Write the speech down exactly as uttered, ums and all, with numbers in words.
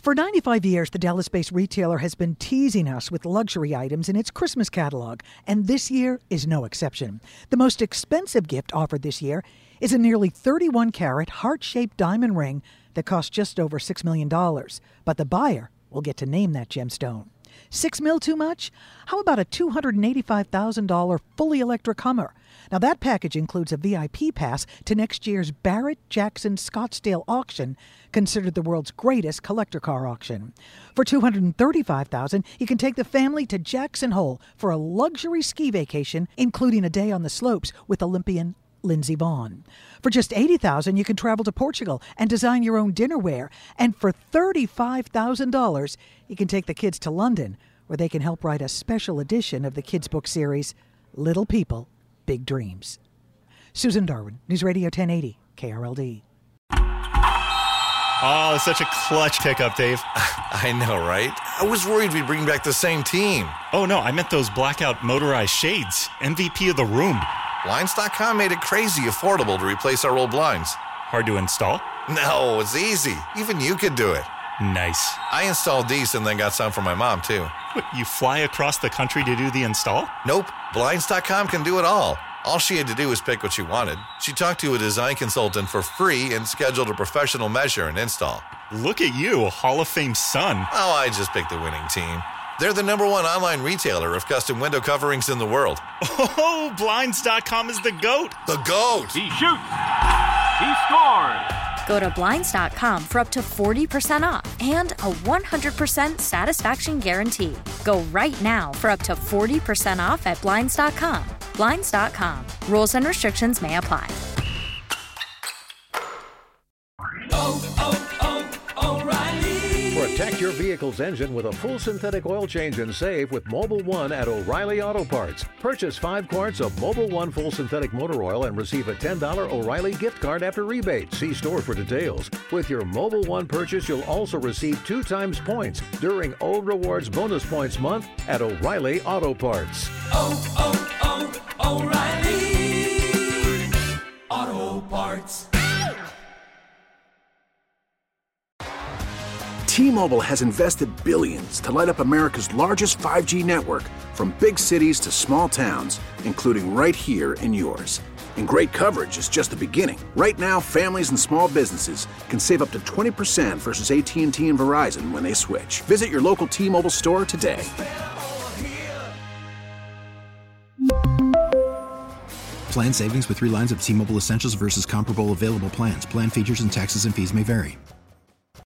For ninety-five years, the Dallas-based retailer has been teasing us with luxury items in its Christmas catalog, and this year is no exception. The most expensive gift offered this year is a nearly thirty-one carat heart-shaped diamond ring that costs just over six million dollars. But the buyer will get to name that gemstone. Six mil too much? How about a two hundred eighty-five thousand dollars fully electric Hummer? Now that package includes a V I P pass to next year's Barrett-Jackson Scottsdale auction, considered the world's greatest collector car auction. For two hundred thirty-five thousand dollars, you can take the family to Jackson Hole for a luxury ski vacation, including a day on the slopes with Olympian Lindsey Vonn. For just eighty thousand dollars, you can travel to Portugal and design your own dinnerware. And for thirty-five thousand dollars, you can take the kids to London, where they can help write a special edition of the kids' book series, Little People, Big Dreams. Susan Darwin, News Radio ten eighty, K R L D. Oh, such a clutch pickup, Dave. I know, right? I was worried we'd bring back the same team. Oh, no, I meant those blackout motorized shades. M V P of the room. Blinds dot com made it crazy affordable to replace our old blinds. Hard to install? No, it's easy. Even you could do it. Nice. I installed these and then got some for my mom, too. What, you fly across the country to do the install? Nope. Blinds dot com can do it all. All she had to do was pick what she wanted. She talked to a design consultant for free and scheduled a professional measure and install. Look at you, a Hall of Fame son. Oh, I just picked the winning team. They're the number one online retailer of custom window coverings in the world. Oh, Blinds dot com is the GOAT. The GOAT. He shoots. He scores. Go to Blinds dot com for up to forty percent off and a one hundred percent satisfaction guarantee. Go right now for up to forty percent off at Blinds dot com. Blinds dot com. Rules and restrictions may apply. Oh, oh, oh, O'Reilly. Protect your vehicle's engine with a full synthetic oil change and save with Mobil one at O'Reilly Auto Parts. Purchase five quarts of Mobil one full synthetic motor oil and receive a ten dollars O'Reilly gift card after rebate. See store for details. With your Mobil one purchase, you'll also receive two times points during O Rewards Bonus Points Month at O'Reilly Auto Parts. Oh, oh, oh, O'Reilly Auto Parts. T-Mobile has invested billions to light up America's largest five G network, from big cities to small towns, including right here in yours. And great coverage is just the beginning. Right now, families and small businesses can save up to twenty percent versus A T and T and Verizon when they switch. Visit your local T-Mobile store today. Plan savings with three lines of T-Mobile Essentials versus comparable available plans. Plan features and taxes and fees may vary.